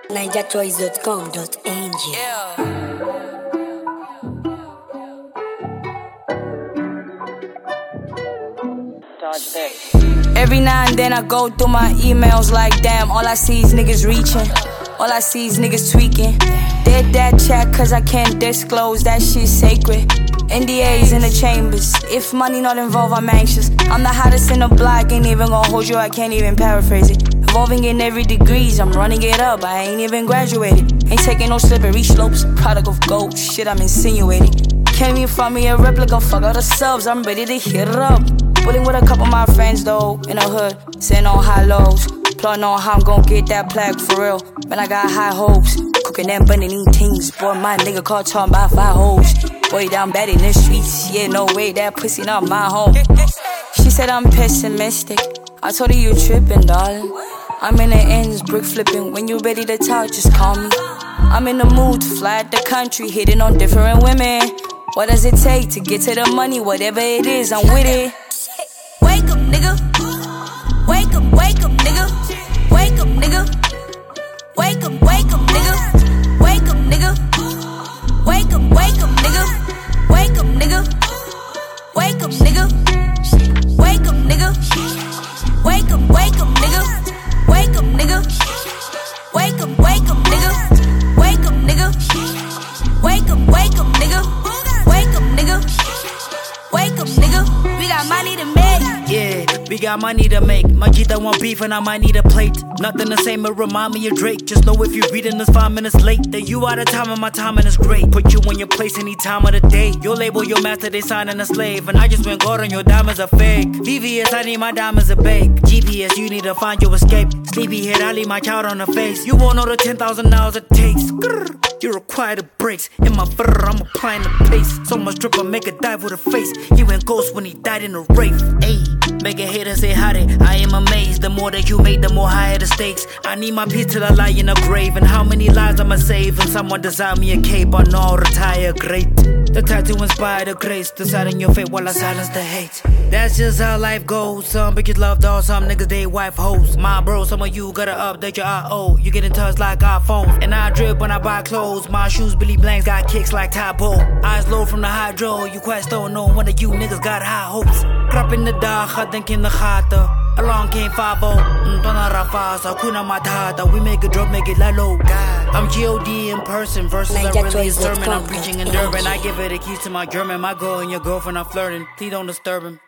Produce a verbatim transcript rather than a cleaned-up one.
ninja choice dot com dot n g. Every now and then I go through my emails like damn, all I see is niggas reaching, all I see is niggas tweaking. Did that chat cause I can't disclose, that shit's sacred. N D As in the chambers, if money not involved I'm anxious. I'm the hottest in the block, ain't even gonna hold you, I can't even paraphrase it. Evolving in every degrees, I'm running it up, I ain't even graduated. Ain't taking no slippery slopes, product of gold, shit I'm insinuating. Can't even find me a replica, fuck all the subs, I'm ready to hit it up. Pulling with a couple of my friends though, in the hood, sitting on high lows. Plotting on how I'm gon' get that plaque for real, man I got high hopes. Cooking them bunny things, boy my nigga caught talking about five hoes. Boy down bad in the streets, yeah no way, that pussy not my home. She said I'm pessimistic, I told her you trippin' darling. I'm in the ends, brick flipping, when you ready to talk just call me. I'm in the mood to fly at the country, hitting on different women. What does it take to get to the money, whatever it is, I'm with it. Wake up, nigga. Wake up, wake up, nigga. Wake up, nigga. Wake up, wake up, nigga. Wake up, nigga. Wake up, wake up, nigga. Wake up, nigga. Wake up, nigga. Wake up, nigga. Wake up, wake up, nigga. Wake up, nigga. Wake up, wake up, nigga. Wake up, nigga. Wake up, wake up, nigga. Wake up, nigga. Wake up, nigga. We got money to make. Yeah, we got money to make. My Gita want beef and I might need a plate. Nothing the same, but remind me of Drake. Just know if you reading this five minutes late, that you out of time and my timing is great. Put you in your place any time of the day. Your label, your master, they signing a slave. And I just went gold on your diamonds are fake. V V S, I need my diamonds a bake. G P S, you need to find your escape. Sleepyhead, I leave my child on the face. You won't know the ten thousand hours it takes. You require the brakes. In my fur, I'm applying the pace. So much drip, I make a dive with a face. He went ghost when he died in a rape. Ayy, make a hater say howdy. I am amazed. The more that you make, the more higher the stakes. I need my piece till I lie in a grave. And how many lives I'ma save? And someone design me a cape, I know I'll retire great. The tattoo inspire the grace. Deciding your fate while I silence the hate. That's just how life goes. Some bitches love dolls, some niggas they wife hoes. My bro, some of you gotta update your I O. You get in touch like iPhones. And I drip when I buy clothes. My shoes Billy Blanks got kicks like Typo. Eyes low from the hydro. You quite don't know one of you niggas got high hopes. Krap in the dag, ga denk in de gaten. Along came five oh. Tona Rafasa, Kuna Matata. We make it drop, make it lalo. I'm G O D in person. Versus are really a sermon. I'm preaching in Durban. I give her the keys to my German. My girl and your girlfriend are flirting. Please don't disturb him.